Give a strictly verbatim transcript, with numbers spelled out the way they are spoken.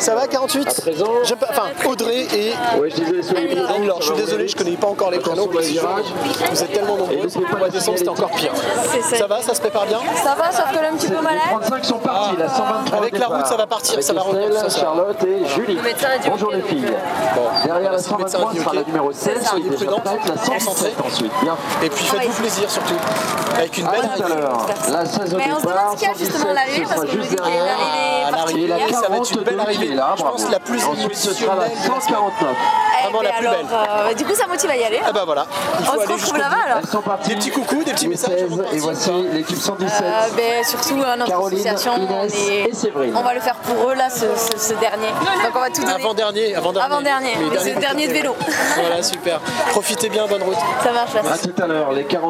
Ça va quarante-huit? À présent, Je peux- Enfin, Audrey et ouais, je disais, soyez prudents. Anne-Laure. Je suis désolé, je connais pas encore les prénoms. Attention, le virage. Vous êtes tellement nombreux. Pour la descente, c'était encore pire. C'est Ça va, ça se prépare bien? Ça va, sauf que là, un petit peu Les malade. trente-cinq sont partis, la cent vingt-trois Avec au la départ. route, ça va partir, Avec ça va revenir, Estelle, ça, ça. Charlotte et Julie. Le médecin a dit Bonjour ok, les donc, filles. euh, Derrière la si le médecin cent vingt-trois a dit sera ok. la numéro seize, Ça, qui est soyez déjà prudents, prête, la cent concentrés. dix-sept ensuite. Bien. Et puis Ah faites-vous ouais. plaisir surtout. Avec une À belle tout à arrivée. l'heure, la seize au Mais on se départ, demande ce qu'il y a justement à l'arrivée, ce parce sera qu'on nous juste dit qu'il y a une derrière. arrivée À l'arrivée, particulière. ça va être une belle quarante-deux arrivée. qui est là, Je pense bravo. la plus Ensuite, ce sera la émotionnelle. cent quarante-neuf. Eh Vraiment ben la plus alors, belle. euh, du coup, ça motive à y aller. Ah bah voilà. Il faut On se aller retrouve jusqu'au là-bas bout. alors. Elles sont parties. Des petits coucous, des petits Le messages. avant de seize, et partir. voici l'équipe cent dix-sept. Euh, ben, surtout euh, notre Caroline, association, on, Inès est- et Séverine. on va le faire pour eux là, ce, ce- ce dernier. Donc on va tout donner. Avant-dernier, avant-dernier. Avant-dernier, Les mais c'est le dernier de vélo. Voilà, super. Profitez bien, bonne route. Ça marche là. À tout à l'heure, les quarante